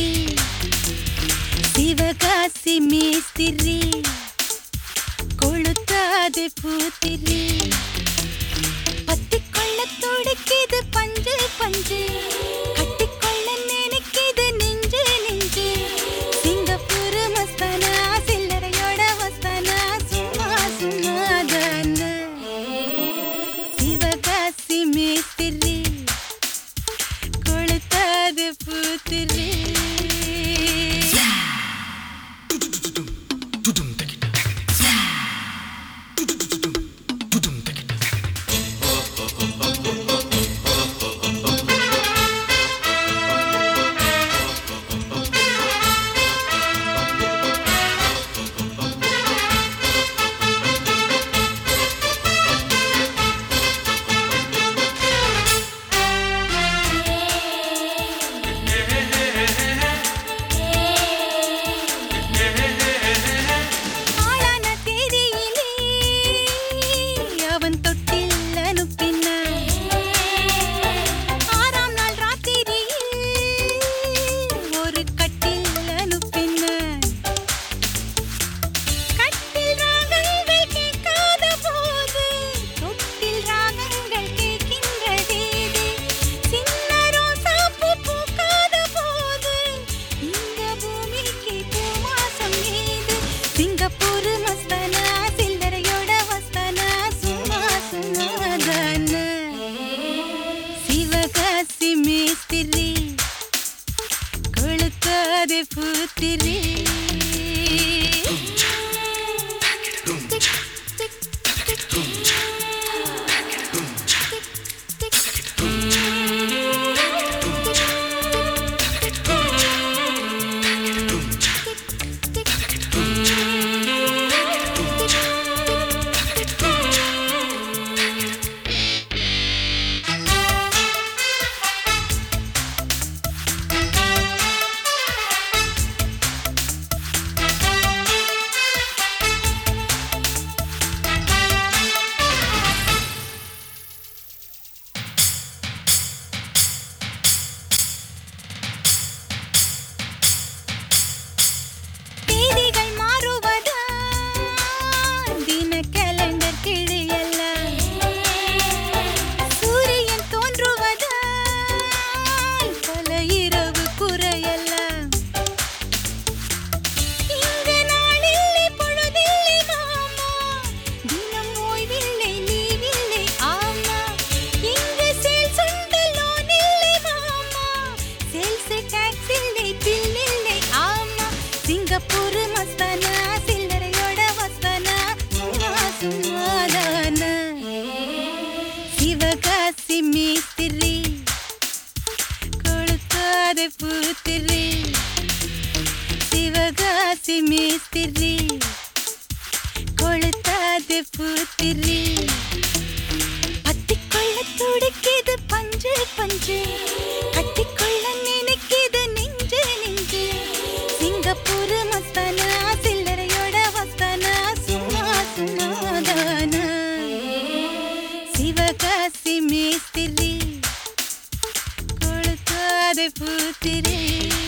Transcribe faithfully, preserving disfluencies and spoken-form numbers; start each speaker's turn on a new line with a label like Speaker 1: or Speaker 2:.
Speaker 1: சிவகாசி மேஸ்திரி கொளுத்தாது பூத்திரி பத்திக்கொள்ள துடிக்குது பஞ்சு பஞ்சு கட்டிக்கொள்ள நினைக்குது நெஞ்சு நெஞ்சு சிங்கப்பூர் மஸ்தானா சில்லறையோட மஸ்தானா சும்மா சும்மாதான சிவகாசி மேஸ்திரி கொளுத்தாது பூத்திரி சிங்கப்பூர் மஸ்தானா சில்லறையோட மஸ்தானா சும்மா சும்மாதான சிவகாசி மேஸ்திரி கொளுத்தாது பூத்திரி சிங்கப்பூர் மஸ்தானா சில்லறையோட மஸ்தானா சும்மா சும்மாதான சிவகாசி மேஸ்திரி கொளுத்தாது பூத்திரி சிவகாசி மேஸ்திரி கொளுத்தாது பூத்திரி பத்திக்கொள்ள துடிக்குது பஞ்சு பஞ்சு கட்டிக்கொள்ள நினைக்குது நெஞ்சு நெஞ்சு சிங்கப்பூர் மஸ்தானா சில்லறையோட மஸ்தானா சும்மா சும்மாதான சிவகாசி மேஸ்திரி கொளுத்தாது பூத்திரி